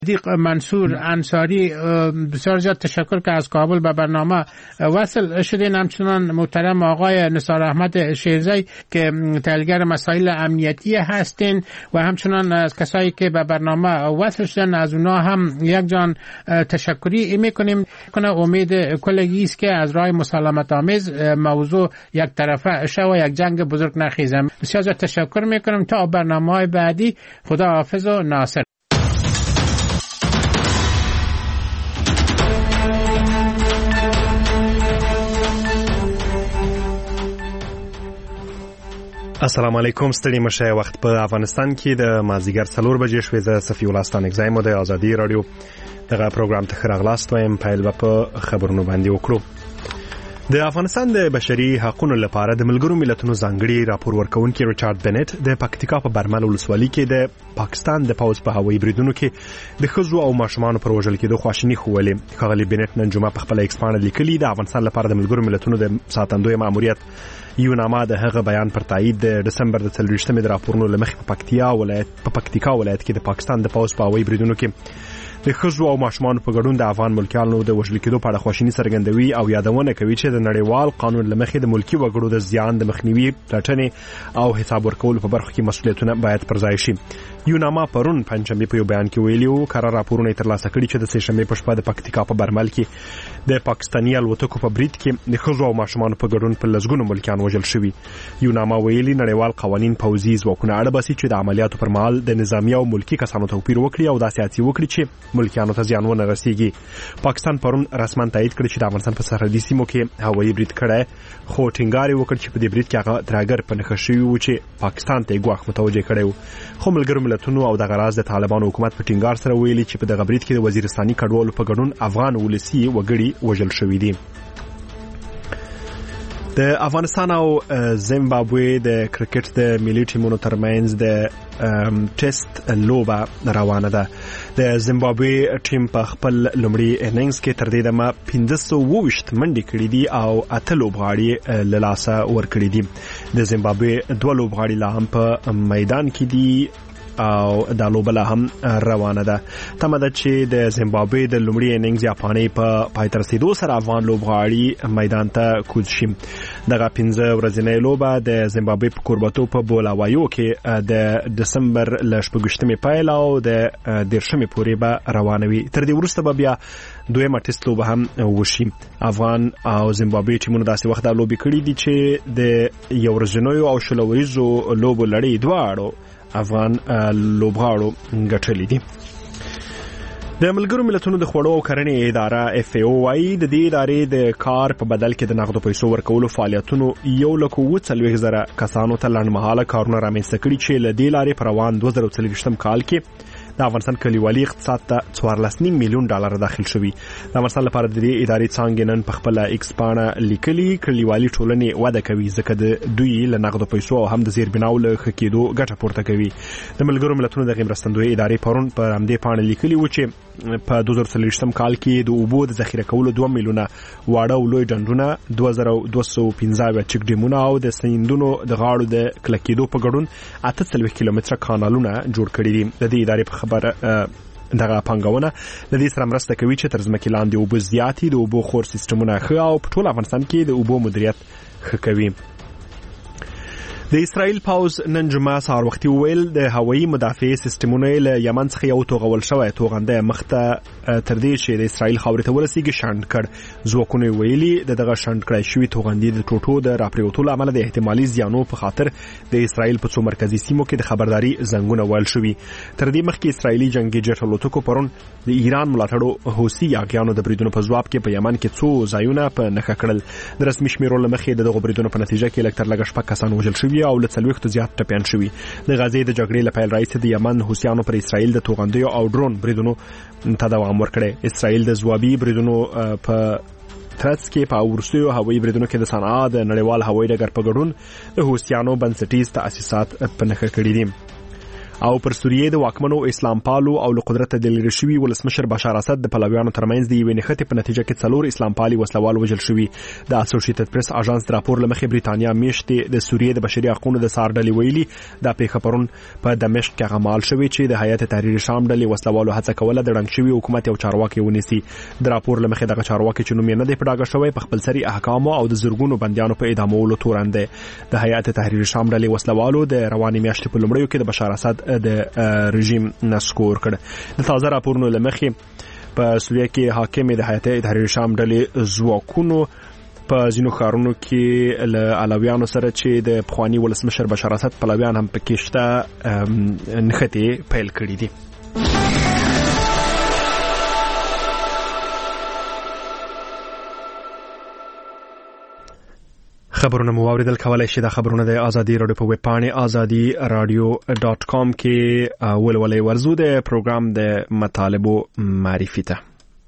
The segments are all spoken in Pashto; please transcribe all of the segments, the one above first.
صدیق منصور انصاری بسیار زیاد تشکر که از کابل به برنامه وصل شدین. همچنان محترم آقای نثار احمد شیرزی که تحلیلگر مسائل امنیتی هستین و همچنان از کسایی که به برنامه وصل شدن از اونا هم یک جان تشکری میکنیم. امید کلگی است که از راه مسالمت آمیز موضوع یک طرفه شو یک جنگ بزرگ نخیزم. بسیار زیاد تشکر میکنم. تا برنامه‌های بعدی خدا حافظ و ناصر. السلام علیکم. ستړي مشه. وخت په افغانستان کې د مازیګر 4 بجې شوې. زه صفي الله ستان اگزایم د ازادي رادیو دغه پروګرام ته خراغلاست وایم. پیل په خبرونو باندې وکړو. د افغانستان د بشري حقوقو لپاره د ملګرو ملتونو ځانګړي راپور ورکونکي ریچارډ بنټ د پکتیکا په برمل ولسوالۍ کې د پاکستان د پوځ په هوایي بریدونو کې د ښځو او ماشومانو پر وژل کېدو خواشیني ښوولې. ښاغلي بنټ نن جمعه په خپل ایکس پاڼه لیکلي د افغانستان لپاره د ملګرو ملتونو د ساتندوی ماموریت یو نامه د هغه بیان پر تایید د دسمبر د 24مې د راپورونو لمخې په پکتیکا ولایت کې د پاکستان د پوځ په هوایي بریدونو کې د ښځو او ماشومانو په ګډون د افغان ملکیانو د وژل کېدو په اړه خواشیني څرګندوي او یادونه کوي چې د نړیوال قانون لمخې د ملکی وګړو د زیان د مخنیوي پلټنې او حساب ورکولو په برخه کې مسؤلیتونه باید پر ځای شي. یو نامه پرون پنځمې په یو بیان کې ویلي وو قرار راپورونه ترلاسه کړي چې د سه‌شنبې په شپه د پکتیکا په برمل کې د پاکستاني الوتکو په برید کې د ښځو او ماشومانو په ګډون په لسګونو ملکیان وژل شوي. یو نامه ویلي نړیوال قوانین پوځي ځواکونه اړ باسي چې د عملیاتو پر مهال د نظامی او ملکی کسانو توپیر وکړي او داسې هڅې وکړي چې ملکیانو ته زیان ونه رسیږي. پاکستان پرون رسما تایید کړ چې د افغانستان په سرحدي سیمو کې هوایي برید کړی، خو ټینګار یې وکړ چې په دې برید کې هغه ترهګر په نښه شوي وو چې پاکستان ته یې ګواښ متوجه کړی و. خو ملګرو ملتونو او دغه راز د طالبانو حکومت په ټینګار سره ویلي چې په دغه برید کې د وزیرستاني کډوالو په ګډون افغان ولسي وګړي وژل شوي دي. د افغانستان او زیمبابوې د کرکټ د ملي ټیمونو ترمنځ د ټیسټ لوبه روانه ده. د زیمبابوې ټیم په خپل لومړي اننګز کې تر دې دمه 1520 منډې کړې دي او 8 لوبغاړي له لاسه ورکړي دي. د زیمبابوې 2 لوبغاړي لا هم په میدان کې دي او د لوبله هم روانه ده. تمه ده چې د زیمبابوې د لومړي اننګز یاپاني په پای ته رسیدو سره افغان لوبغاړي میدان ته کوز شي. دغه 15 ورځنۍ لوبه د زیمبابوې په کوربتو په بولوایو کې د دسمبر ل 28مې پیل او د 10مې پورې به روانوي. تر دې وروسته به بیا دویمه ټیسټ لوبه هم وشي. افغان او زیمبابوې ټیمونو داسې وخت دا لوبې کړې دي چې د یو ورځنیو او شلوریزو لوبو لړۍ دواړو افغان لوبغاړو ګټلې دي. د ملګرو ملتونو د خوړو او کرنې اداره FAO وايي د دې ادارې د کار په بدل کې د نقدو پیسو ورکولو فعالیتونو 1,40,000 کسانو ته لنډمهاله کارونه رامنځته کړي چې له دې لارې په روان 2024 کال کې د افغانستان کلیوالي اقتصاد ته 14.5 میلیون ډالر داخل شوي. د افغانستان لپاره د دې ادارې څانګې نن په خپل ایکس پاڼه لیکلي کلیوالي ټولنې وده کوي ځکه د دوی له نقدو پیسو او هم د زیربناو له ښه کېدو ګټه پورته کوي. د ملګرو ملتونو د مرستندوی ادارې پرون په همدې پاڼه لیکلي و چې په 2024 کال کې د اوبو د ذخیره کولو 2 میلیونه واړه او لوی ډنډونه، 2215 چک ډیمونه او د سیندونو د غاړو د کلکېدو په ګډون 48 کیلومتره کانالونه جوړ کړي دي. د دې ادارې په خبره دغه پانګونه د دې سره مرسته کوي چې تر ځمکې لاندې اوبه زیاتې د اوبو خور سیستمونه ښه او په ټول افغانستان کې د اوبو مدیریت ښه کوي. د اسرائیل پوځ نن جمعه سهار وختي وویل د هوایي مدافع سیستمونو له یمن څخه یو توغول شوی توغنده مخته تر دې چې د اسرائیل خاورې ته ورسیږي شاند کړ. ځواکونه ویلي دغه شاند کړای شوی توغندې د ټوټو د راپریوتو له امله د احتمالي زیانو په خاطر د اسرائیل په څو مرکزي سیمو کې د خبرداري زنګونه ویل شوي. تر دې مخکې اسرائیلي جنگي جټ الوتکو پرون د ایران ملاتړو حوثي یاګیانو د بریدونو په ځواب کې په یمن کې څو ځایونه په نښه کړل. د رسمي شمیرو له مخې دغه بریدونو په نتیجه کې لږ تر لږه 6 کسان وژل شوي او له 40 زیات ټپیان شوي. د غزې د جګړې له پیل راهیسې د یمن حوثیانو پر اسرائیل د توغندیو او ډرون بریدونو ته دوام ورکړی. اسرائیل د ځوابي بریدونو په ترڅ کې په وروستیو هوایي بریدونو کې د صنعا د نړیوال هوایي ډګر په ګډون د حوثیانو بنسټیز تاسیسات په نښه کړي دي. او پر سوریې د واکمنو اسلام پالو او له قدرت د لری شوی ولسمشر بشار اسد د پلویانو ترمنځ د یوې نښتې په نتیجه کې 4 اسلام پالي وسلوال وژل شوي. د اسوسییټډ پریس اژانس د راپور لمخې بریتانیا میشتې د سوریې د بشري حقوقو د سار ډلې ویلي د پیښه پرون په دمشق کې غمال شوی چې د هیئت تحریر شام ډلې وسلوالو هڅه کوله د ړنګ شوی حکومت او چارواکي ونیسي. د راپور لمخې دغه چارواکي چې نوم یې نه دی پډاګه شوی په خپل سری احکام او د زرګونو بنديانو په اعدامولو تورن دی. د هیئت تحریر شام ډلې وسلوالو د رواني میاشتې په لومړیو کې د بشار اسد د رژیم نسکور کړ. د تازه راپورونو لمخې په سوریه کې حاکم د هیئت تحریر شام ډلې ځواکونو په ځینو ښارونو کې له علویانو سره چې د پخوانی ولسمشر بشار اسد پلویان هم پکې شته نښتې پیل کړې دي. خبرونه مو اوریدل کولای شئ. د خبرونه د ازادي رادیو په ویب پاڼه azadi-radio.com کې ولولئ. ورزو د پروګرام د مطالبو معرفي ته.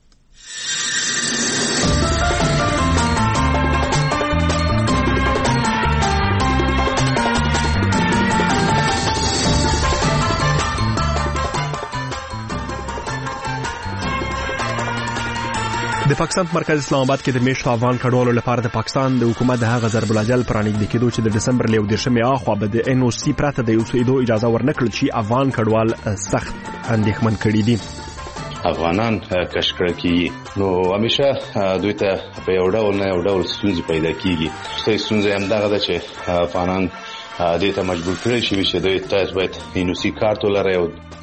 د پاکستان په مرکز اسلام آباد کې د میشتو افغان کډوالو لپاره د پاکستان د حکومت د هغه ضرب الاجل پرانګد کېدو چې د دسمبر له 10مې اخوا به د NOC پرته د اوسېدو اجازه ورنکړل شي افغان کډوال سخت اندېښمن کړي دي. افغانان کش کړل کیږي نو همیشه دوی ته په یو ډول ستونزې پیدا کیږي. ستونزه هم دغه ده چې افغانان دې ته مجبور کړي شي چې دوی تاسو باید NOC کارت ولرئ.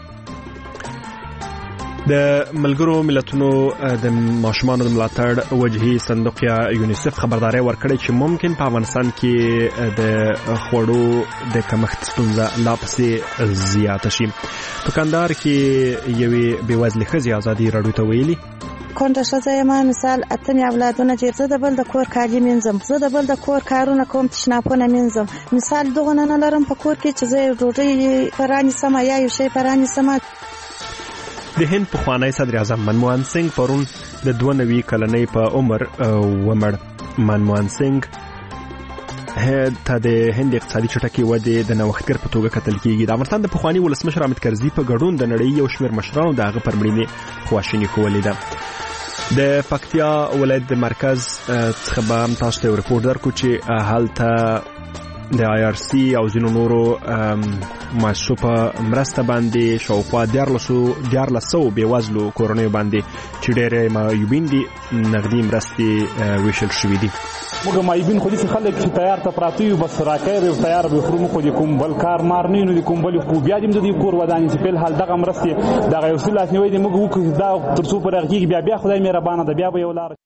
د ملګرو ملتونو د ماشومانو د ملاتړ وجهي صندوق یا یونیسف خبرداري ورکړې چې ممکن په افغانستان کې د خوړو د کمښت ستونزه لا پسې زیاته شي. په کندهار کې یوې بېوزلې ښځې ازادي راډیو ته ویلي کونډه ښځه یم، مثال اتم اولادونه چې زه د بل د کور کالي مینځم، زه د بل د کور کارونه کوم، تشناپونه مینځم، مثال دغه نه لرم په کور کې چې زه ډوډۍ پرانیسم یا یو شی پرانیسم. د هند پخوانی صدر اعظم منموهن سنگ پرون د 92 کلنۍ په عمر ومړ. منموهن سنگ ته د هند اقتصادي چټکې ودې د نوښتګر په توګه کتل کیږي. د افغانستان د پخوانی ولسمشر حامد کرزي په ګډون د نړۍ یو شمېر مشرانو د هغه پر مړینې خواشیني ښودلې ده. د پکتیا ولایت د مرکز څخه به هم تاسو ته رپورټ درکړو چې هلته د IRC او ځینو نورو مؤسسو په مرسته باندې شاوخوا 1400 بېوزلو کورنیو باندې چې ډېرې معیوبین دي نغدي مرستې ویشل شوي دي. موږ معیوبین خو دې خلک چې تیار ته پراته یو بس راکې تیار به خرو مخ دي کوم بل کار مار نه نو کوم بل خو بیا دې د کور ودانې چې په حال دغه مرستې دغه یو سلاس نیوي دې موږ وکړو دا تر څو پر هغه بیا خدای مهربانه ده بیا به یو لار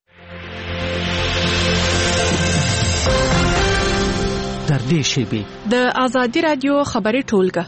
در دې شیبې د ازادي رادیو خبري ټولګه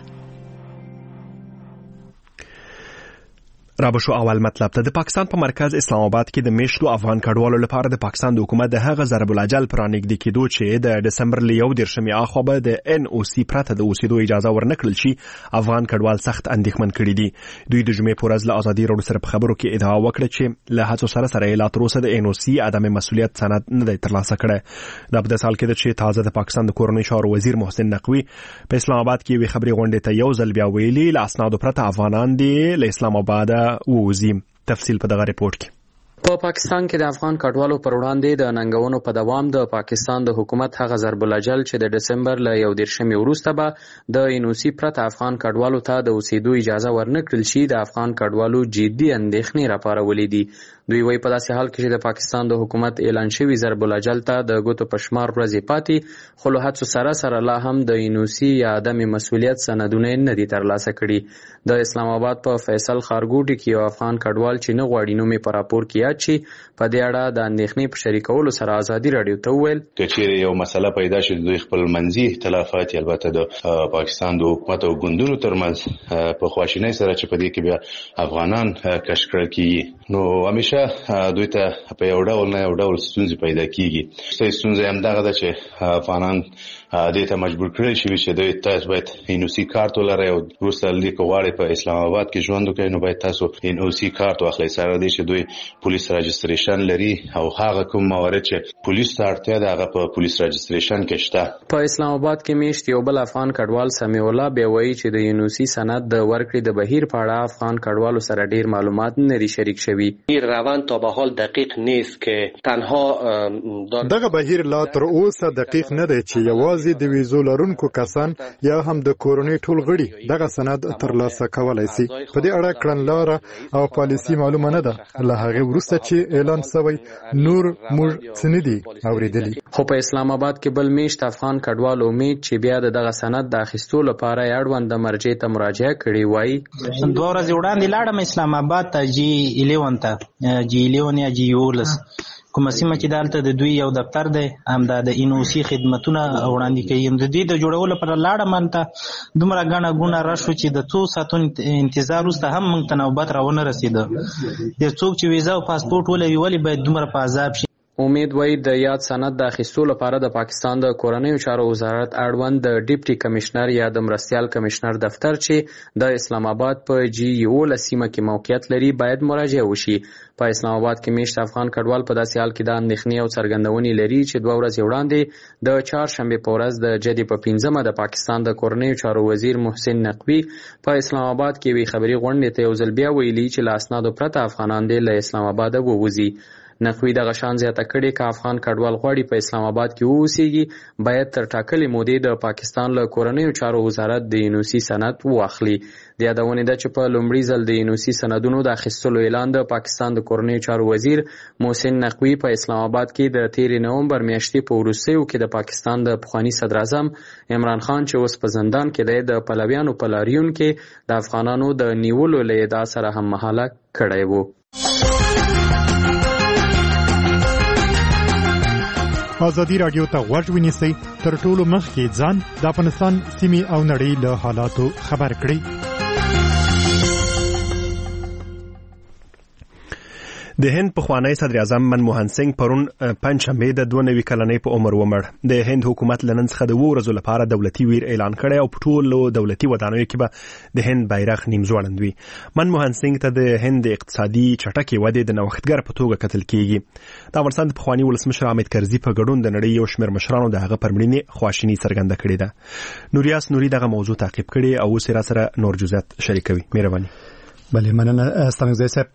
رابشو اول مطلب ته. د پاکستان په مرکز اسلام آباد کې د میشتو افغان کډوالو لپاره د پاکستان د حکومت د هغه ضرب الاجل پرانګد کېدو چې د دسمبر له 10مې اخوا به د NOC پرته د اوسېدو اجازه ورنکړل شي افغان کډوال سخت اندېښمن کړي دي. دوی د جمعې په ورځ له ازادي راډیو سره په خبرو کې ادعا وکړه چې له هڅو سره لا تر اوسه د NOC عدم مسؤلیت سند نه دی ترلاسه کړی. دا په سال کې د چې تازه د پاکستان د کورنۍ چارو وزیر محسن نقوی په اسلام آباد کې وی خبري غونډه ته یو ځل بیا ویلي له اسنادو پرته افغانان دي له اسلام آباد ووزي. تفصیل په دغه ریپورت کې. په پاکستان کې د افغان کډوالو پر وړاندې د ننګونو په دوام د پاکستان د حکومت هغه ضرب الاجل چې د دسمبر له 10مې وروسته به د NOC پرته افغان کډوالو ته د اوسېدو اجازه ورنکړل شي د افغان کډوالو جدي اندېښنې راپارولې دي. دوی وایي په داسې حال کې چې د پاکستان د حکومت اعلان شوی ضرب الاجل ته د ګوتو پشمار ورځې پاتې خو له هڅو سره لا هم د NOC یا عدم مسؤلیت سندونه نه دي ترلاسه کړي. د اسلام آباد په فیصل خارګوټي کې یو افغان کډوال چې نه غواړي نوم یې په راپور کې یاد شي په دې اړه د اندېښنې په شریکولو سره ازادي راډیو ته وویل که چیرې یو مسله پیدا شي دوی خپل منځي اختلافات البته د پاکستان د حکومت او ګوندونو ترمنځ په خواشینۍ سره چې په دې کې بیا افغانان کش کړل کیږي نو همیشه دوی ته په یو ډول ستونزې پیدا کیږي. ستونزه هم دغه ده چې افغانان دې ته مجبور کړی شي چې دوی تاسو باید NOC کارت ولرئ او وروسته لیک غواړي په اسلام آباد کې ژوند وکړي نو باید تاسو NOC کارت واخلئ سره دې چې دوی پولیس رجستریشن لري او هغه کوم موارد چې پولیس ته اړتیا ده هغه په پولیس رجستریشن کې شته. په اسلام آباد کې میشت یو بل افغان کډوال سمیع الله به وایي چې د یونیورسيټي سند د ورکړې د بهیر په اړه افغان کډوالو سره ډیر معلومات نه شریک شوي. روند تا به حال دقیق نیست که تنها دغه بهیر لا تر اوسه دقیق نه دی چې یوازې د ویزو لرونکو کسان یا هم د کورنۍ ټول غړي دغه سند ترلاسه کولای شي. په دې اړه کړنلاره او پالیسي معلومه نه ده. له هغه وروسته چې اعلان شوی نور موږ څه نه دي اوریدلی. خو په اسلام آباد کې بل میشت افغان کډوال امید چې بیا دغه سند د اخیستو لپاره اړوند مرجع ته مراجعه کړې وای. 2 ورځې وړاندې لاړم اسلام آباد ته G11 ته G11 یا G11 کومه سیمه چې دالته د دوی یو دفتر دی همدا د انوسی خدمتونه وړاندې کوي. د دې د جوړولو لپاره لاړم انته دومره غاڼه ګونه راشو چې د 2 ساعتونو انتظار وروسته هم موږ ته نوبت راونه رسیده. د څوک چې ویزا او پاسپورت ولري ولی باید دومره په عذاب شي. امید وای د یاد سند د اخیستو لپاره د پاکستان د کورنیو چارو وزارت اړوند د ډیپټي کمشنر یا د مرستیال کمشنر دفتر چې د اسلام آباد په G11 سیمه کې موقعیت لري باید مراجعه وشي. په اسلام آباد کې میشت افغان کډوال په داسې حال کې د اندېښنې او څرګندونې لري چې 2 ورځې وړاندې د چهارشنبې په ورځ د جدي په 15مه د پاکستان د کورنیو چارو وزیر محسن نقوی په اسلام آباد کې وی خبري غونډې ته یو ځل بیا ویلي چې له اسنادو پرته افغانان د اسلام آباد ووځي. نقوی دغه شان زیاته کړي چې افغان کډوال غواړي په اسلام آباد کې اوسېږي باید تر ټاکلې مودې د پاکستان له کورنیو چارو وزارت د یونیورسيټي سند واخلي. د یادونې ده چې په لومړي ځل د یونیورسيټي سندونو د اخیستلو اعلان د پاکستان د کورنیو چارو وزیر محسن نقوی په اسلام آباد کې د 13 نومبر میاشتې په وروستیو کې د پاکستان د پخوانی صدر اعظم عمران خان چې اوس په زندان کې د پلویانو په لاریون کې د افغانانو د نیولو له ادعا سره هم مهاله کړی وو. ازادي رادیو ته غوږ ونیسئ تر ټولو مخکې ځان د افغانستان سیمې او نړۍ له حالاتو خبر کړئ. د هند پخوانی صدر اعظم منموهن سنگ پرون پنځشنبه د 92 کلنۍ په عمر ومړ. د هند حکومت لنن څخه د 2 ورځو لپاره دولتي ویر اعلان کړی او په ټولو دولتي ودانیو کې به د هند بیرغ نیم ځوړند وي. منموهن سنگ ته د هند اقتصادي چټکې ودې د نوښتګر په توګه کتل کیږي. د افغانستان د پخوانی ولسمشر حامد کرزي په ګډون د نړۍ یو شمېر مشرانو د هغه پر مړینې خواشیني څرګنده کړې ده. نوریاس نوري دغه موضوع تعقیب کړي او اوس را سره نور جزئیات شریکوي. مهرباني. بله مننه ستاسو صاحب.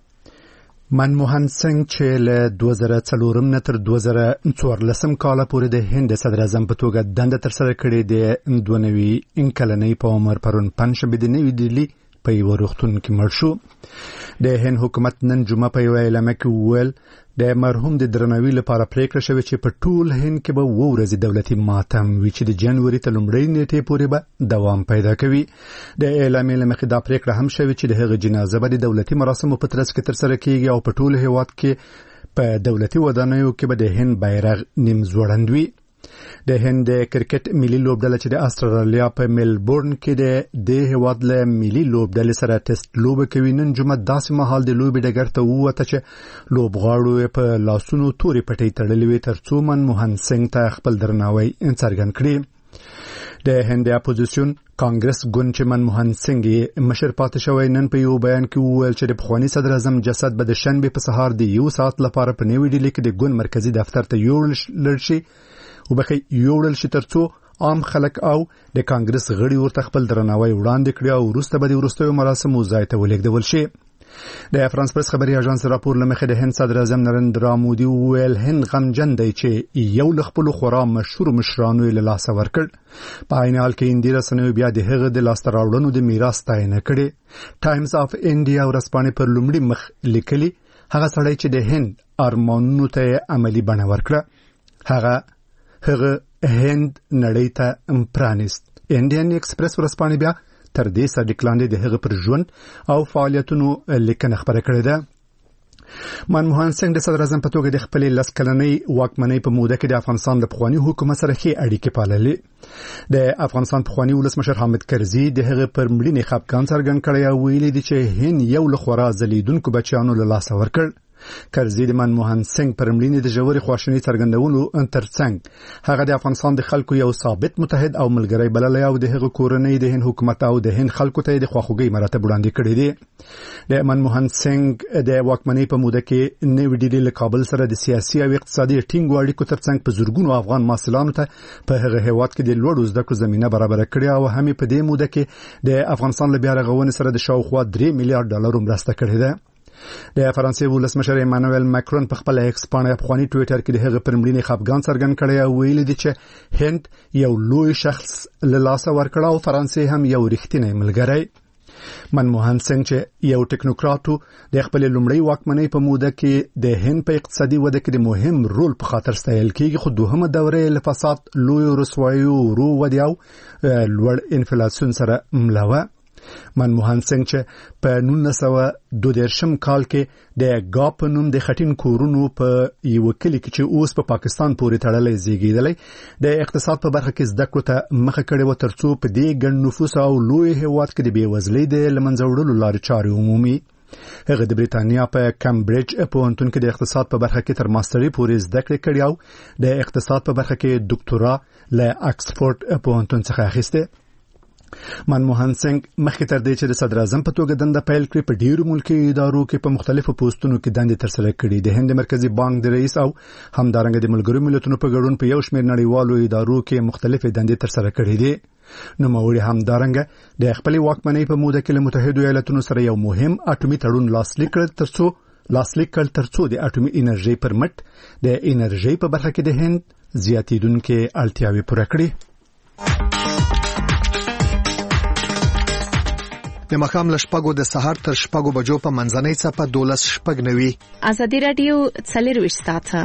منموهن سنگ چې له 2004 نه تر 2014 کال پورې د هند صدر اعظم په توګه دنده تر سره کړې د 92 کلنۍ په عمر پرون پنځشنبه د نوې دهلي په یو روغتون کې مړ شو. د هند حکومت نن جمعه په یو اعلامیه کې وویل د مرحوم د درناوي لپاره پریکړه شوې چې په ټول هند کې به 2 ورځې دولتي ماتم وي چې د جنوري ته لومړۍ نیټې پورې به دوام پیدا کوي. د اعلامیې له مخې دا پریکړه هم شوې چې د هغه جنازه به د دولتي مراسمو په ترڅ کې تر سره کیږي او په ټول هیواد کې په دولتي ودانیو کې به د هند بیرغ نیم ځوړند وي. د هند کرکټ ملي لوبډله چې د استرالیا په ملبورن کې د هیواد له ملي لوبډلې سره ټیسټ لوبه کوي نن جمعه داسې مهال د لوبې ډګر ته ووته چې لوبغاړو په لاسونو تورې پټۍ تړلې وي ترڅو منموهن سنگ ته خپل درناوی څرګند کړي. د هند اپوزیشن کانګرس ګوند چې منموهن سنگ مشر پاتې شوی نن په یو بیان کې وویل چې د پخوانی صدر اعظم جسد به د شنبه په سهار د 1 ساعت لپاره په نیوي ډیلي کې د ګوند مرکزی دفتر ته یوړل شي او بخي یوړل شي ترڅو عام خلک او د کانګرس غړي ورته خپل درناوی وړاندې کړي او وروسته به د وروستیو مراسمو ځای ته ولېږدول شي. د فرانس پریس خبري اژانس راپور لمخې د هند صدر اعظم نریندرا مودي ویل هند غمجن دی چې یو له خپل خورا مشهور مشرانو له لاس ورکړ. په عین حال کې اندیرا سنوي بیا د هغه د لاس راوړنو د میراث تعین کړي. ټایمز اف انډیا ورسپانې پر لومړي مخ لیکلي هغه سړی چې د هند ارمانونو ته عملی بڼه ورکړه هغه هند نړۍ ته پرانیست. انډین ایکسپریس ورسپانې بیا تر دې صدیق لاندې د هغه پر ژوند او فعالیتونو لیکنه خبره کړې ده. منموهن سنگ د صدر اعظم په توګه د خپل لسکلنۍ واکمنۍ په موده کې د افغانستان د پخوانی حکومت سره ښې اړیکې پاللې. د افغانستان پخوانی ولسمشر حامد کرزي د هغه پر مړینې خپګان څرګند کړی او ویلي دی چې هند یو له خورا ځلیدونکو بچیانو له لاسه ورکړ. کرزي د منموهن سنگ پر مړینې د ژورې خواشینۍ څرګندولو ترڅنګ هغه د افغانستان د خلکو یو ثابت متحد او ملګری بللی او د هغه کورنۍ د هند حکومت او د هند خلکو ته د خواخوږۍ مراتب وړاندې کړي دي. د منموهن سنگ د واکمنۍ په موده کې نوې ډیلي له کابل سره د سیاسي او اقتصادي ټینګو اړیکو ترڅنګ په زرګونو افغان محصلانو ته په هغه هیواد کې د لوړو زده کړو زمینه برابر کړې او هم په دې موده کې د افغانستان له بیا رغونې سره د شاوخوا 3 میلیارډ ډالر مرسته کړې ده. د فرانسې ولسمشر ایمانوئل ماکرون په خپل ایکس باندې افغاني ټوئیټر کې د هغه پر مړینې خفګان څرګند کړی او ویلي دی چې هند یو لوی شخص له لاسه ورکړ او فرانسې هم یو رښتینی ملګری. منموهن سنگ چې یو ټیکنوکراټو د خپل لومړی واکمنۍ په موده کې د هند په اقتصادي وده کې د مهم رول په خاطر ستایل کېږي، خو دوهمه دوره له فساد، لوی رسوایي او ورو ودی او لوړ انفلیسیون سره ملوه. منموهن سنگ چې په 1922 کال کې د ګاپ نوم د خټین کورونو په یو کلی کې چې اوس په پاکستان پورې تړلې زیږیدلې د اقتصاد په برخه کې زده کړو ته مخه کړې و ترڅو په دې ګڼ نفوس او لوی هیواد کې د بیوزلۍ د لمنځه وړلو لارې چارې عمومي. هغه د بریتانیا په کمبریج پوهنتون کې د اقتصاد په برخه کې تر ماستري پورې زده کړې کړې او د اقتصاد په برخه کې ډاکټورا له اکسفورد پوهنتون څخه اخیسته. منموهن سنگ مخکې تر دې چې د صدر اعظم په توګه دنده پیل کړي په ډیرو ملکي ادارو کې په مختلفو پوسټونو کې دندې ترسره کړي. د هند مرکزی بانک د رئیس او همدارنګه د ملګرو ملتونو په ګډون په یو شمېر نړیوالو ادارو کې مختلفې دندې ترسره کړي دي. نوموړي همدارنګه د خپل واکمنۍ په موده کې له متحده ایالاتونو سره یو مهم اټومي تړون لاسلیک کړ ترڅو د اټومي انرژي پر مټ د انرژي په برخه کې د هند زیاتېدونکې اړتیاوې پوره کړي. د مخام لشپګو د سحر تر شپګو بجو په منځنۍ صفه 12:09 ازادي رادیو 24 ساعته.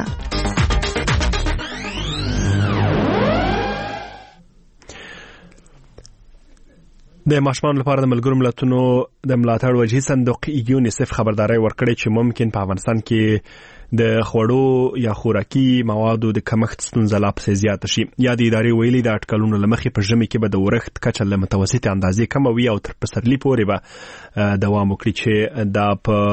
د ماشومان لپاره د ملګرو ملتونو د ملاتړ وجهي صندوق یونیسف خبرداري ورکړې چې ممکن په افغانستان کې د خوړو یا خوراکي موادو د کمښت ستونزه لا پسې زیاته شي. یا د ادارې ویلي د اټکلونو له مخې په ژمي کې به د ورښت کچه له متوسطې اندازې کمه وي او تر پسرلي پورې به دوام وکړي چې دا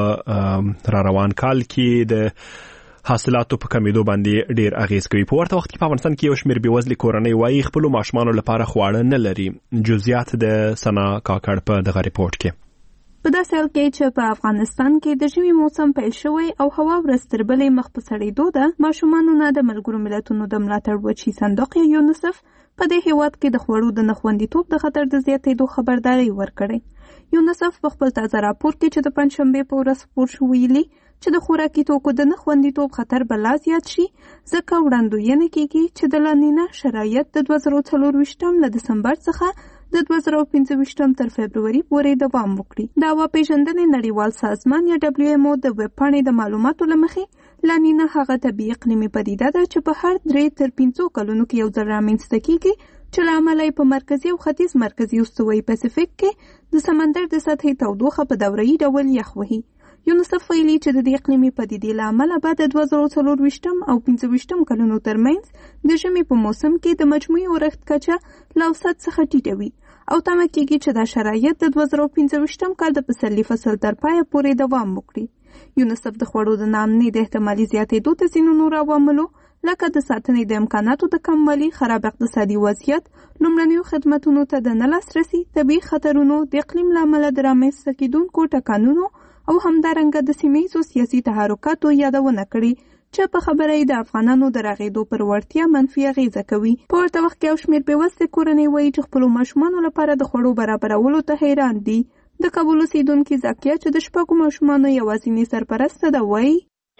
په روان کال کې د حاصلاتو په کمیدو باندې ډیر اغیز کوي. په ورته وخت کې په افغانستان کې یو شمېر بېوزلې کورنۍ وایي خپل ماشومانو لپاره خواړه نه لري. جزئیات د سنا کاکړ په دغه ریپورت کې. په داسې حال کې چې په افغانستان کې د ژمي موسم پیل شوی او هوا ورځ تر بلې مخ په سړېدو ده، ماشومانو نه د ملګرو ملتونو د ملاتړ وجهي صندوق یونیسف په دې هیواد کې د خوړو د نخوندیتوب د خطر د زیاتېدو خبرداري ورکړې. یونیسف په خپل تازه راپور کې چې د پنځشنبې په ورځ خپور شو ویلي چې د خوراکي توکو د نخوندیتوب خطر به لا زیات شي، ځکه وړاندوینه کېږي چې د لانینا شرایط د 2024 له دسمبر څخه د 2025 تر فبروري پورې دوام وکړي. د هوا پیژندنې نړیوال سازمان یا WMO د ویب پاڼې د معلوماتو له مخې لانینا هغه طبیعي اقلیمي پدیده ده چې په هر 3 تر 5 کلونو کې یو ځل رامنځته کېږي، چې له امله په مرکزي او ختیځ مرکزي استوایي پاسفیک کې د سمندر د سطحې تودوخه په دوره‌یي ډول یخ وهي. یونیسف ویلي چې د دې اقلیمي پدیدې له امله به د 2024 او 25 کلونو ترمنځ د ژمي په موسم کې د مجموعي ورښت کچه له اوسط څخه ټیټه وي او تمه کېږي چې دا شرایط د 2025 کال د پسرلي فصل تر پایه پورې دوام وکړي. یونیسف د خوړو د ناامنۍ د احتمالي زیاتېدو ته ځینو نورو عواملو لکه د ساتنې د امکاناتو د کموالي، خراب اقتصادي وضعیت، لومړنیو خدمتونو ته د نه لاسرسي، طبیعي خطرونو، د اقلیم له امله د رامنځته کېدونکو ټکانونو او همدارنګه د سیمه‌ییزو سیاسي تحرکاتو یادونه کړې چې په خبره یې د افغانانو د راغېدو پر وړتیا منفي اغیزه کوي. په ورته وخت کې یو شمېر بېوزلې کورنۍ وایي چې خپلو ماشومانو لپاره د خوړو برابرولو ته حیران دي. د کابل اوسېدونکي زاکیه چې د شپږو ماشومانو یوازینۍ سرپرسته ده وایي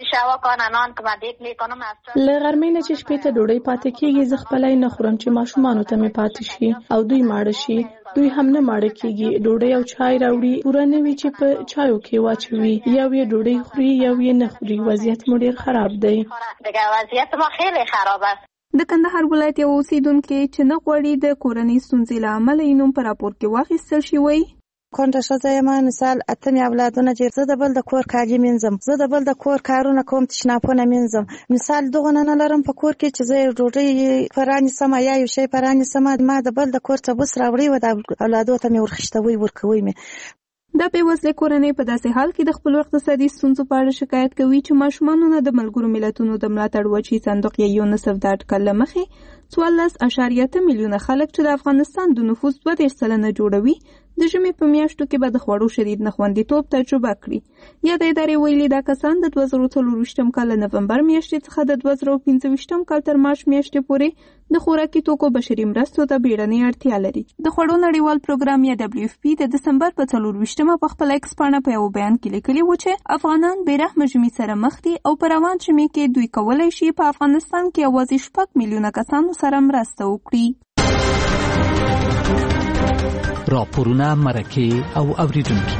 له غرمې نه چې شپې ته ډوډۍ پاتې کېږي زه خپله یې نه خورم چې ماشومانو ته مې پاتې شي او دوی ماړه شي. دوی هم نه ماړه کېږي، ډوډۍ او چای راوړي، پوره نه وي چې په چایو کې واچوي، یو یې ډوډۍ خوري یو یې نه خوري. وضعیت مو ډېر خراب دی. د کندهار ولایت یو اوسېدونکی چې نه غواړي د کورنۍ ستونزې له امله یې نوم په راپور کې واخیستل شي وایي کونډه ښځه یم، مثال اتم اولادونه چې زه د بل د کور کالي مینځم، زه د بل د کور کارونه کوم، تشناپونه مینځم. مثال دغه نه لرم په کور کې چې زه ډوډۍ پرانیسم یا یو شی پرانیسم، ما د بل د کور څه بوس راوړي و د اولادو ته مې ورخښتوي ورکوي مې. دا بېوزله کورنۍ په داسې حال کې د خپلو اقتصادي ستونزو په اړه شکایت کوي چې ماشومانو نه د ملګرو ملتونو د ملاتړ وچی صندوق یا یونیسف د اټکل له مخې 14.8 میلیونه خلک چې د افغانستان د نفوس 32% جوړوي د ژمي په میاشتو کې به د خوړو شدید نخوندیتوب تجربه کړي. یا د ادارې ویلي دا کسان د 2024 کال له نومبر میاشتې څخه د 2025 کال تر مارچ میاشتې پورې د خوراکي توکو بشري مرستو ته بیړنۍ اړتیا لري. د خوړو نړیوال پروګرام یا WFP د دسمبر په 24 په خپل ایکس پاڼه په یو بیان کې لیکلي و چې افغانان بېرحمه ژمي سره مخ دي او په روان ژمي کې دوی کولی شي په افغانستان کې یوازې 6 میلیونه کسانو سره مرسته وکړي. راپورونه، مرکې او اوریدونکي.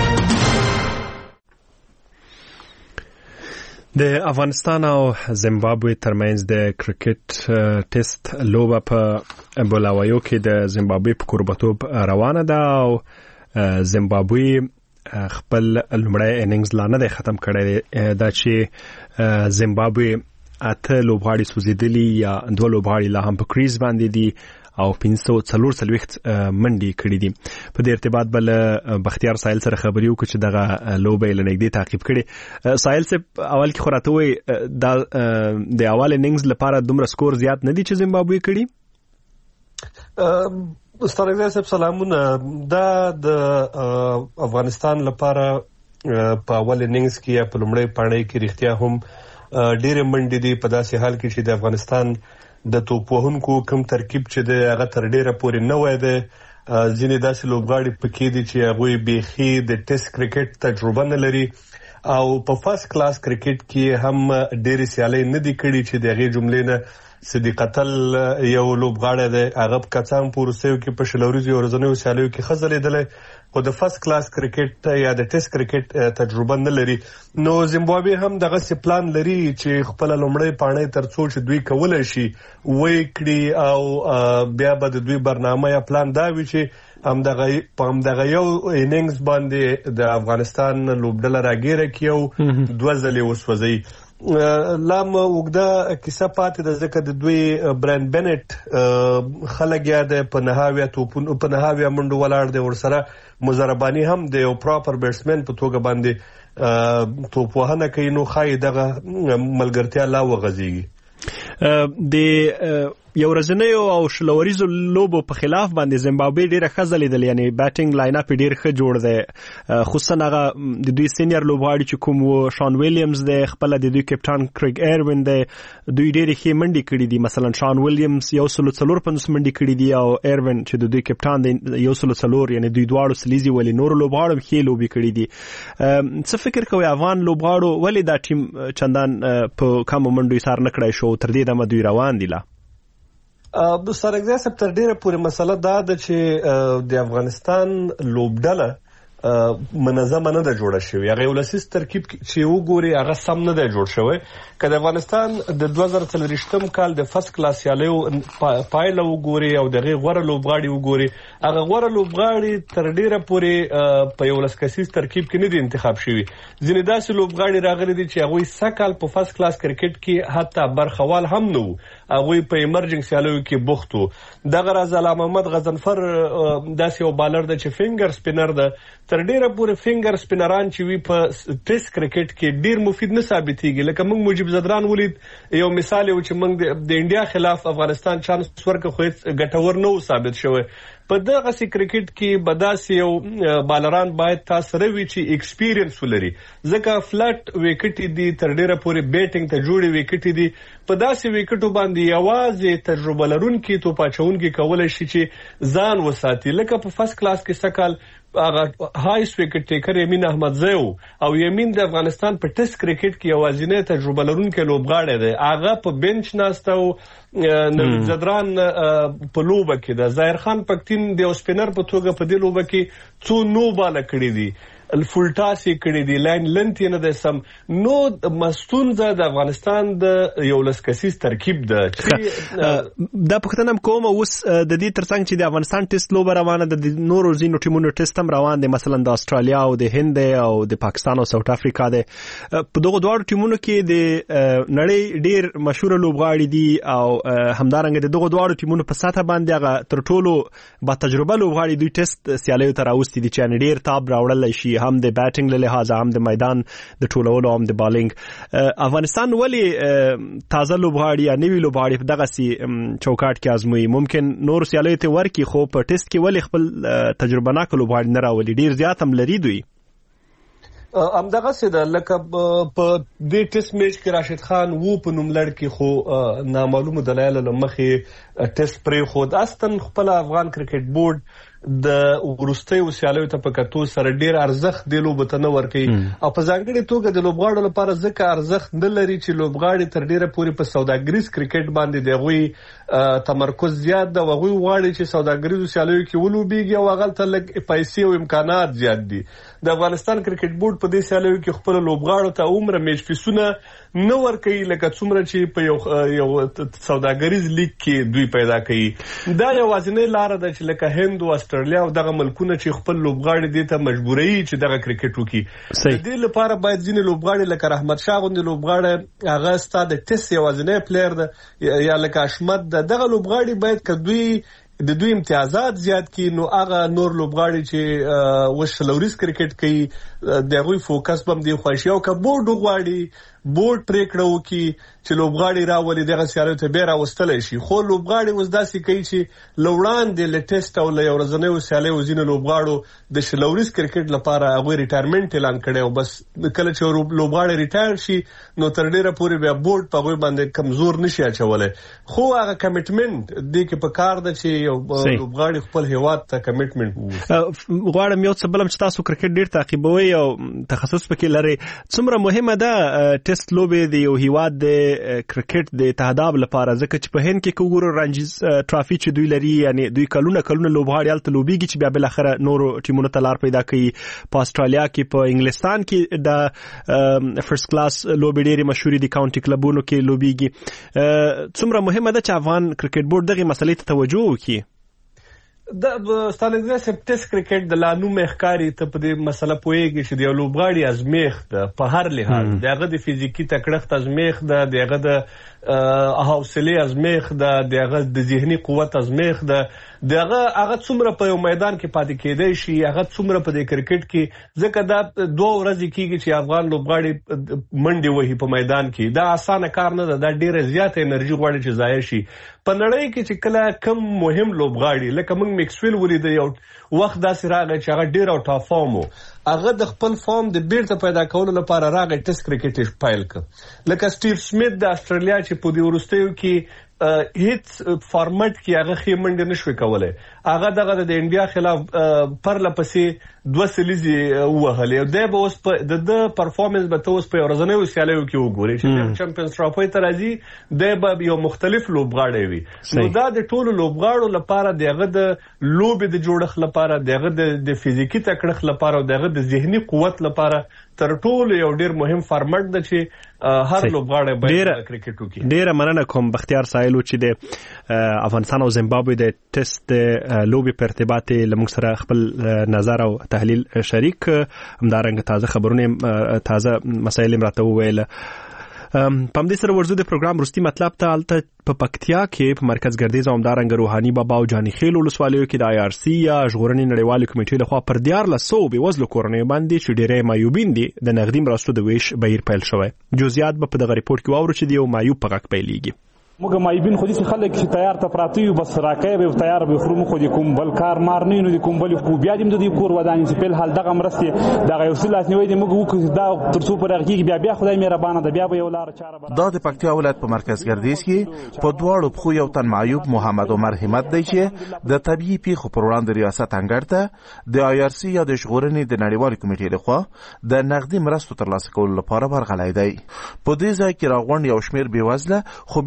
د افغانستان او زیمبابوې ترمنځ د کرکټ ټیسټ لوبه په بولاوایو کې د زیمبابوې په کوربتوب روانه ده او زیمبابوې خپل لومړی اننګز لا نه دی ختم کړی. دا چې زیمبابوې 8 لوبغاړي سوځېدلي یا 2 لوبغاړي لا هم په کریز باندې دي او 540 منډي کړې دي. په دې ارتباط بل بختیار ساحل سره خبري وکړو چې دغه لوبه لنګدي تعقیب کړي. ساحل سے اول کې خراته وي د اول اننګز لپاره دومره سکور زیات نه دي چې زیمبابوې کړي. استاد صاحب سلامونه. دا د افغانستان لپاره په اول اننګز کې یا په لومړی پاڼې کې رښتیا هم ډېر منډي دي په داسې حال کې چې د افغانستان د توپ وهونکو کوم ترکیب چې د هغه تر ډیره پورې نه وای دی. ځینې داسې لوبغاړي پکې دي چې هغوی بیخي د ټیسټ کرکټ تجربه نه لري او په فرست کلاس کرکټ کې هم ډېرې سیالۍ نه دي کړي چې د هغې جملې نه صدیق قتل یو لوبغاړی دی، هغه په کڅان په وروستیو کې په شل ورځو ورځنیو سیالیو کې ښه ځلېدلی خو د فرست کلاس کرکټ یا د ټیسټ کرکټ تجربه نه لري. نو زیمبابوې هم دغسې پلان لري چې خپله لومړۍ پاڼۍ تر څو چې دوی کولی شي ویې کړي او بیا به د دوی برنامه یا پلان دا وي چې په همدغه یو اننګز باندې د افغانستان لوبډله راګیره کړي او 2 ځلې وسوځوي. لا اوږده کیسه پاتې ده ځکه د دوی بران بینټ خلک یا د په نهاویه منډو ولاړ دی، ورسره مزرباني هم د یو پراپر بیټسمن په توګه باندې توپ وهنه کوي. نو ښایي دغه ملګرتیا لا وغځېږي. د یو ورځنیو او شلوریزو لوبو په خلاف باندې زیمبابوې ډیره ښه ځلېدل، یعنی بیټینګ لاین اپ ډیر ښه جوړ دی، خصوصا هغه د دوی سینیئر لوبغاړي چې کوم وو شان ویلیامز دی، خپل د دوی کپټان کریګ ایروین دی، دوی ډېرې ښې منډې کړي دي. مثلا شان ویلیامز 145 منډې کړي دي او ایروین چې د دوی کپټان دی 104، یعنی دوی دواړو سلیزي ولې نور لوبغاړو ښې لوبې کړي دي. څه فکر کوي افغان لوبغاړو ولې دا ټیم چندان په کمو منډو ایثار نه کړی شو؟ تر دې دمه دوی روان دي. لا سرګزی صاحب تر ډیره پورې مسله دا ده چې د افغانستان لوبډله منظمه نه ده جوړه شوې. هغه یو لسیز ترکیب چې وګوري هغه سم نه دی جوړ شوی. که د افغانستان د 2024 کال د فرست کلاس سیالیو پایله وګوري او د هغې غوره لوبغاړي وګوري، هغه غوره لوبغاړي تر ډیره پورې په یو لس کسیز ترکیب کې نه دي انتخاب شوي. ځینې داسې لوبغاړي راغلي دي چې هغوی سږ کال په فرست کلاس کرکټ کې حتی برخوال هم نه وو، هغوی په ایمرجنګ سیالیو کې بوخت وو. دغه راز علامه محمد غضنفر داسې یو بالر ده چې فینګر سپینر ده. تر ډیره پورې فینګر سپینران چې وي په ټیسټ کرکټ کې ډیر مفید نه ثابتېږي. لکه موږ مجیب زدران ولید، یو مثال یو چې موږ د انډیا خلاف افغانستان چانس ورکړ خو هیڅ ګټور نه و ثابت شوی. په دغسې کرکټ کې به داسې یو بالران باید تا سره وي چې ایکسپیرینس ولري، ځکه فلټ ویکټې دي، تر ډیره پورې بیټینګ ته جوړې ویکټې دي. په داسې ویکټو باندې یوازې تجربه لرونکي توپ اچوونکي کولی شي چې ځان وساتي. لکه په فرست کلاس کې سږ کال هغه هایست وکټ ټیکر یمین احمدزی او یمین د افغانستان په ټیسټ کرکټ کې یوازینی تجربه لرونکی لوبغاړی دی. هغه په بنچ ناسته او نوید زدران په لوبه کې ده. ظاهر خان پکتین د یو سپینر په توګه په دې لوبه کې څو نو باله کړي دي. الفولټاس کړي دي لاین لنت نه د سم نو مستونزه د افغانستان د یو لسکسیز ترکیب ده دا پختنم کوم اوس د دې ترڅنګ چې د افغانستان ټیسټ لوبه روانه د نورو زینو ټیمونو ټیسټ هم روان دي مثلا د استرالیا او د هند او د پاکستان او ساوث افریقا ده په دغه دوه ټیمونو کې د نړۍ ډیر مشهور لوبغاړي دي او همدارنګه د دغه دوه ټیمونو په ساته باندې هغه تر ټولو با تجربه لوبغاړي دوی ټیسټ سیالیو ته راوستي دي چې ډیر تاب راوړل شي هم د بیټینګ له لحاظه هم د میدان د ټولولو هم د بالینګ افغانستان ولی تازه لوبغاړي یا نوی لوبغاړي په دغه سي چوکاټ کې ازموي ممکن نور سیالیو ته ورکی خو په ټیسټ کې ولی خپل تجربه ناک لوبغاړي نه راولي ډیر زیات هم لري دوی همدغه څه ده لکه په دې ټیسټ میچ کې راشد خان وو په نوم لړ کې خو نامعلومه دلایل له مخې ټیسټ پرې خود استن خپل افغان کرکټ بورډ د ورستۍ وسیالو ته په کتو سره ډیر ارزښت دی لوبته نه ورکي او په ځانګړي توګه د لوبغاړو لپاره ځکه ارزښت نه لري چې لوبغاړي تر ډیره پورې په سوداګریز کرکټ باندې دغوي تمرکز زیات دی وغوي غواړي چې سوداګریز وسیالو کې ولوبيږي او غلطه لګ پیسې او امکانات زیات دي د افغانستان کرکټ بورډ په دې سیالو کې خپل لوبغاړو ته عمر میچ فیسونه نو ورکي لکه څومره چې په یو سوداګریز لیګ کې دوی پیدا کوي دا یو وازنه لار ده چې لکه هند او استرالیا او دغه ملکونه چې خپل لوبغاړي دي ته مجبوري چې دغه کرکټ وکړي د دې لپاره باید ځینې لوبغاړي لکه رحمت شاه غوندي لوبغاړي هغه ستاد ټیسټ یو وازنه پلیئر ده یا لکه اشمت دغه لوبغاړي باید کدوی د دوی امتیازات زیات کی نو هغه نور لوبغاړي چې وشلوريس کرکټ کوي دغه فوکس بم دی خوښیو کا بورډ غواړي بورډ پریکړه وکي چې لوبغاړي راولي دغه سیارو ته بیره وستل شي خو لوبغاړي اوس داسې کوي چې لوړان د لیټیسټ او له ورځنی وسیالې وزینو لوبغاړو د شلوريس کرکټ لپاره هغه ریټایرمنټ اعلان کړي او بس کله چې لوبغاړي ریټایر شي نو تر ډیره پورې بیا بورډ په غوي باندې کمزور نشي اچولای خو هغه کمیټمنټ د کې په کار ده چې لوبغاړي خپل هیواد ته کمیټمنټ غواړم یو څه بلم چې تاسو کرکټ ډیر تعقیبوي او تخصص پکې لري څومره مهمه ده ټیسټ لوبې د یو هیواد د کرکټ د اتحاد لپاره ځکه چې په هند کې کوګورو رانجز ټرافي چې دوی لري یعنی دوی کلونه لوبغاړي الته لوبيږي چې بیا بل اخر نور ټیمونو ته لار پیدا کوي په استرالیا کې په انګلستان کې د فرست کلاس لوبې ډېری مشهوري دي کاونټي کلبونو کې لوبيږي څومره مهمه ده چې افغان کرکټ بورډ دغه مسلې ته توجه وکړي د ستالنګ سپټس کرکټ د لانو مخکاري ته په دې مسله پوهیږي چې د لوبغاړي ازمیخت په هر لحاظ دغه د فزیکی تکړښت ازمیخت دغه د حوصله ازمیخت دغه د ذهني قوت ازمیخت دغه هغه څومره په یو میدان کې پاتې کېدای شي هغه څومره په دې کرکټ کې ځکه دا 2 ورځې کېږي چې افغان لوبغاړي منډي وهي په میدان کې دا اسانه کار نه ده دا ډیره زیاته انرژي غواړي چې ضایع شي په نړۍ کې چې کله کم مهم لوبغاړي لکه موږ میکسویل ولید یو وخت داسې راغی چې هغه ډیر او ټاپ فارم هغه د خپل فارم د بیرته پیدا کولو لپاره راغی ټیسټ کرکټ پایل کړ لکه سټیو سمیت د استرالیا چې په دې ورستیو کې هیڅ فارمټ کې هغه خېمنډ نشوي کولای هغه دغه د انډیا خلاف پرله پسې 2 سلیزي وهلې او د اوس په د پرفورمنس به توس په ورځنی وسیالو کې وګوري چې چمپیونز ټرافي ته راځي د به یو مختلف لوبغاړي وي نو دا د ټولو لوبغاړو لپاره دغه د لوبې د جوړښت لپاره دغه د فزیکی تکړښت لپاره او دغه د ذهني قوت لپاره تر ټولو یو ډیر مهم فارمټ ده چې هر لوبغاړی باید کرکټ وکړي ډیر مننه کوم بختیار سایلو چې د افغانستان او زیمبابوې د ټیسټ لوبې په ارتباط لمږ سره خپل نظر او تحلیل شریک همدارنګه تازه خبرونه تازه مسایل راته وویل په دې سره ورزو د پروګرام رستي مطلب ته الته په پکتیا کې په مرکز ګردیز اومدارنګ روحاني بابا او جانی خیل ولسوالیو کې د IRC یا ژغورنې نړیوالې کمیټې لخوا پر 1400 بې وزلو کورنیو باندې چې ډېری مایوبین دي د نغدي مرستو د ویش بهیر پیل شوی جزئیات به په دغه ریپورت کې واورو چې د مایوب په غږ پیلېږي موږ مایبین خو دې خلک چې تیار ته پراته یو بس راکې به تیار به خرو خو دې کوم بل کار مار نه نو دې کوم بل خو بیا دې د کور ودانې چې په حال دغه مرستې دغه یو سلاس نیوي دې موږ وکړو دا تر څو پر هغه بیا خدای مهربانه ده بیا به یو لار چاره دا د پکتیا ولایت په مرکز ګردیز کې په دواړو خو یو تن معیوب محمد عمر همت دی چې د طبيعي پیښو پر وړاندې ریاست انګړ ته د IRC یا د ژغورنې د نړیوالې کمیټې لخوا د نغدي مرستو ترلاسه کولو لپاره ورغلی دی په دې ځای کې راغونډ یو شمیر بې وزله خو بیا ډېری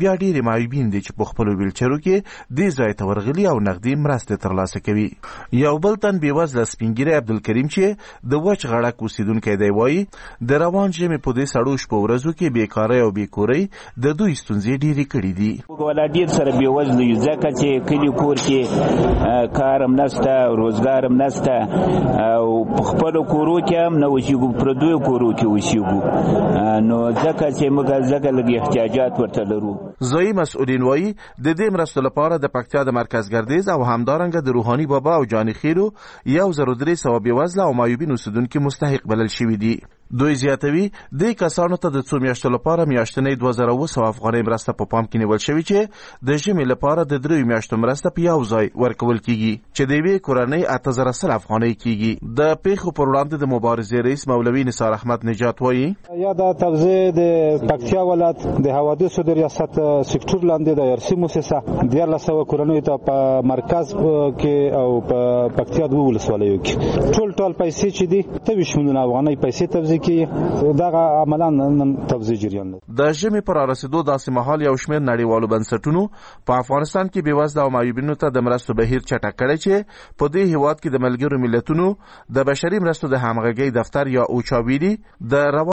ډېر معیوبین دي چې په خپلو ویلچرو کې دې ځای ته ورغلي او نغدي مرستې ترلاسه کوي. یو بل تن بېوزله سپینګیری عبدالکریم چې د وچ غړک اوسیدونکی دی وایي د روان ژمي په دې سړو شپو ورځو کې بېکارۍ او بېکورۍ د دوی ستونزې ډېرې کړي دي. ولا ډېر سره بېوزله یو ځکه چې کلي کور کې کار هم نشته روزګار هم نشته او په خپلو کورو کې هم نه اوسېږو پردیو کورو کې اوسېږو نو ځکه چې موږ ځکه لږ احتیاجات ورته لرو. ځایي مسؤلین وایي د دې مرستو لپاره د پکتیا د مرکز ګردیز او همدارنګه د روحاني بابا او جاني خیرو 1300 بېوزله او معیوبین اوسیدونکي مستحق بلل شوي دي. دوی زیاتوي د کسانو ته د څو میاشتو لپاره میاشتنۍ 2700 افغانۍ مرسته په پام کې نیول شوې چې د ژمي لپاره د 3 میاشتو مرسته په یو ځای ورکول کیږي چې د یوې کورنۍ 8000 افغانۍ کیږي. د پیښو پر وړاندې د مبارزې رئیس مولوي نثار احمد نجات وایي یا د توزیع د پکتیا ولایت د حوادثو د ریاست سکتور لاندې د یارسي مؤسسه 1300 کورنۍ ته په مرکز کې او په پکتیا د ولسوالیو کې ټول پیسې چې دي 23 میلیون افغانۍ پیسې توزیع دغه عملاً توزیع جریان دی. د ژمي پر رسیدو داسې مهال یو شمېر نړیوالو بنسټونو په افغانستان کې بېوزله او معیوبینو ته د مرستو بهیر چټک کړی چې په دې هیواد کې د ملګرو ملتونو د بشري مرستو د همغږۍ دفتر یا اوچا ویلي د